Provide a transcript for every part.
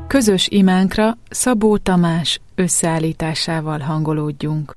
Közös imánkra Szabó Tamás összeállításával hangolódjunk.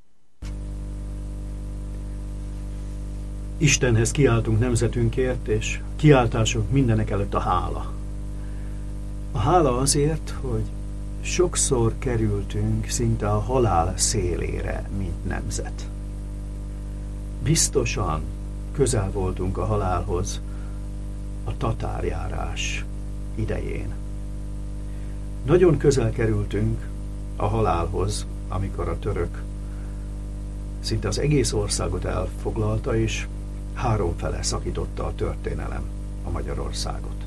Istenhez kiáltunk nemzetünkért, és kiáltásunk mindenek előtt a hála. A hála azért, hogy sokszor kerültünk szinte a halál szélére, mint nemzet. Biztosan közel voltunk a halálhoz a tatárjárás idején. Nagyon közel kerültünk a halálhoz, amikor a török szinte az egész országot elfoglalta, és háromfele szakította a történelem a Magyarországot.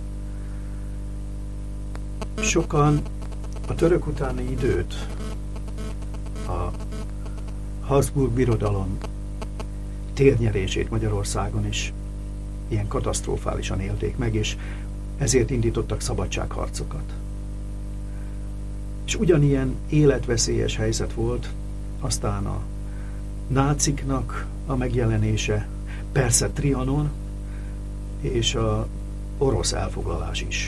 Sokan a török utáni időt a Habsburg Birodalom térnyerését Magyarországon is ilyen katasztrofálisan élték meg, és ezért indítottak szabadságharcokat. És ugyanilyen életveszélyes helyzet volt aztán a náciknak a megjelenése, persze Trianon, és a orosz elfoglalás is.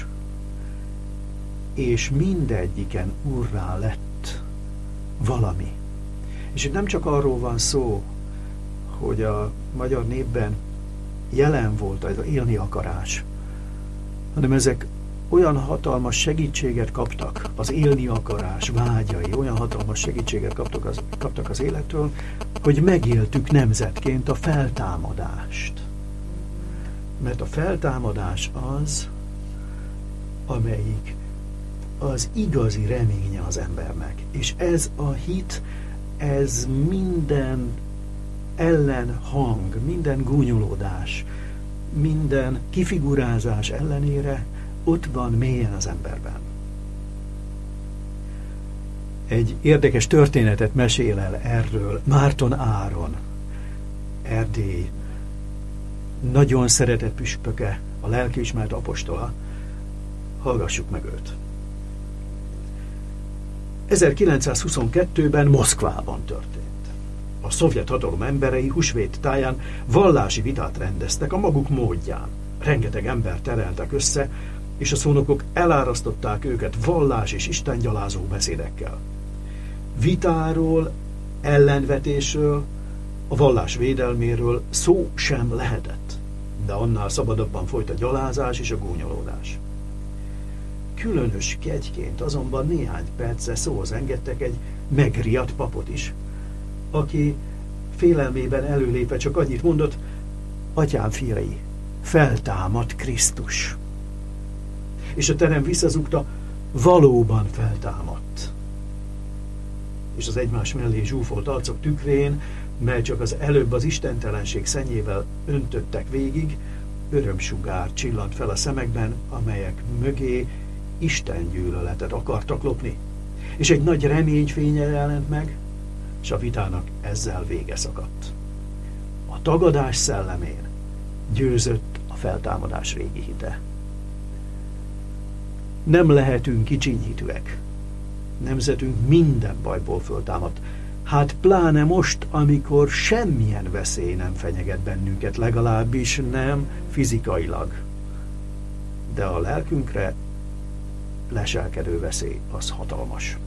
És mindegyiken urrá lett valami. És itt nem csak arról van szó, hogy a magyar népben jelen volt az élni akarás, hanem ezek olyan hatalmas segítséget kaptak, az élni akarás vágyai, olyan hatalmas segítséget kaptak az élettől, hogy megéltük nemzetként a feltámadást. Mert a feltámadás az, amelyik az igazi reménye az embernek. És ez a hit, ez minden ellenhang, minden gúnyolódás, minden kifigurázás ellenére ott van mélyen az emberben. Egy érdekes történetet mesél el erről Márton Áron, Erdély nagyon szeretett püspöke, a lelkiismert apostola. Hallgassuk meg őt. 1922-ben Moszkvában történt. A szovjet hatalom emberei húsvét táján vallási vitát rendeztek a maguk módján. Rengeteg embert tereltek össze, és a szónokok elárasztották őket vallás és istengyalázó beszédekkel. Vitáról, ellenvetésről, a vallás védelméről szó sem lehetett, de annál szabadabban folyt a gyalázás és a gúnyolódás. Különös kegyként azonban néhány percre szóhoz engedtek egy megriadt papot is, aki félelmében előlépve csak annyit mondott: atyám fiai, feltámad Krisztus. És a terem visszazúgta: valóban feltámadt. És az egymás mellé zsúfolt arcok tükrén, mely csak az előbb az istentelenség szennyével öntöttek végig, örömsugár csillant fel a szemekben, amelyek mögé istengyűlöletet akartak lopni. És egy nagy reményfénye jelent meg, és a vitának ezzel vége szakadt. A tagadás szellemén győzött a feltámadás régi hite. Nem lehetünk kicsinyhitűek. Nemzetünk minden bajból föltámadt. Hát pláne most, amikor semmilyen veszély nem fenyeget bennünket, legalábbis nem fizikailag. De a lelkünkre leselkedő veszély az hatalmas.